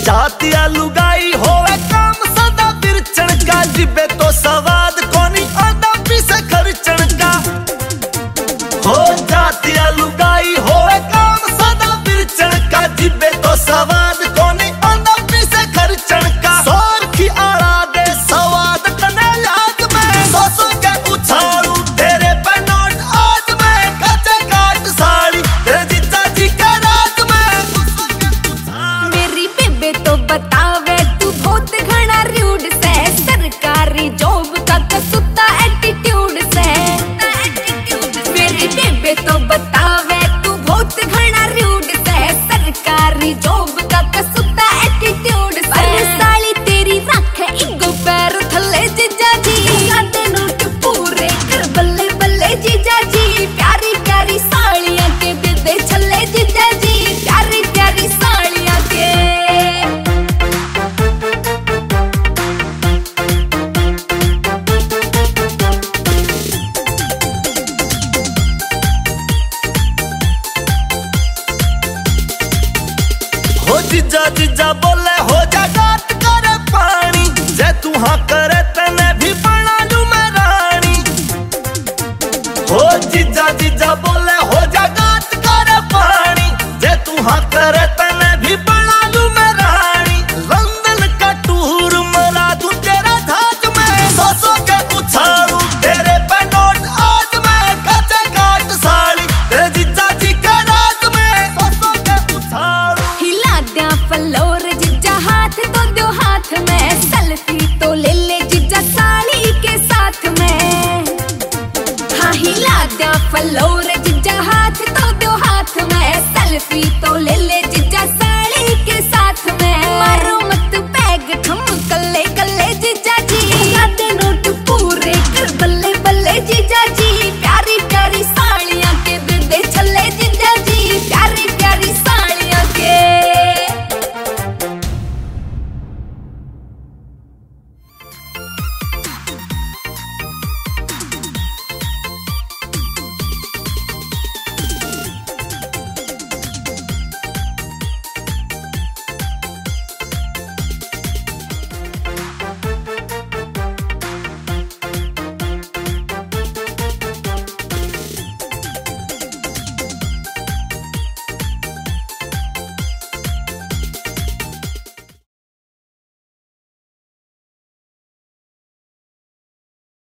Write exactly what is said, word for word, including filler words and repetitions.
जातिया लुगाई होवे काम सदा बिरचण का, जिबे तो सवाद कोनी आंदा पीसे खर्चण का। हो जातिया लुगाई होवे काम सदा बिरचण का, जिबे तो सवाद कोनी आंदा पीसे खर्चण का। सोर की आड़ा दे सवाद कने याद में, सौ सौ के उछालू तेरे पे नोट आज में। कच्चे काट साड़ी तेरे जीजा जी के राज में। मेरी बेबे तो बतावे तू बहुत घना रूड से, सरकारी जॉब का कसुता एटीट्यूड से। मेरी बेबे तो बतावे तू बहुत घना रूड से, सरकारी जॉब का कसुता एटीट्यूड से। पर साली तेरी रख इगो पैर थले जीजा जी, आधे नोट पूरे कर बल्ले बल्ले जीजा जी। प्यारी प्यारी साड़ियां के दे दे छल्ले जीजा जी, प्यारी प्यारी साड़ियां के। हो जीजा जीजा बोले हो जा गात करे पानी, जे तू हाँ करे तने भी बना लूं मैं रानी। हो जीजा जीजा बोले हो जा गात करे पानी, जे तू हाँ करे तने भी बना लूं मैं रानी। लंदन का टूर मरा दूं तेरा धाक में, सौ सौ के उछालू तेरे पे नोट आज में। कच्चे काट साड़ी तेरे जीजा जी के राज में, सौ सौ के उछालू। हिला द्या फलोर जीजा हाथ तो दो हाथ में, सेल्फी तो ले ले जीजा साड़ी के साथ में। हाँ हिला द्या फलोर जीजा हाथ तो दो हाथ में, सेल्फी तो ले ले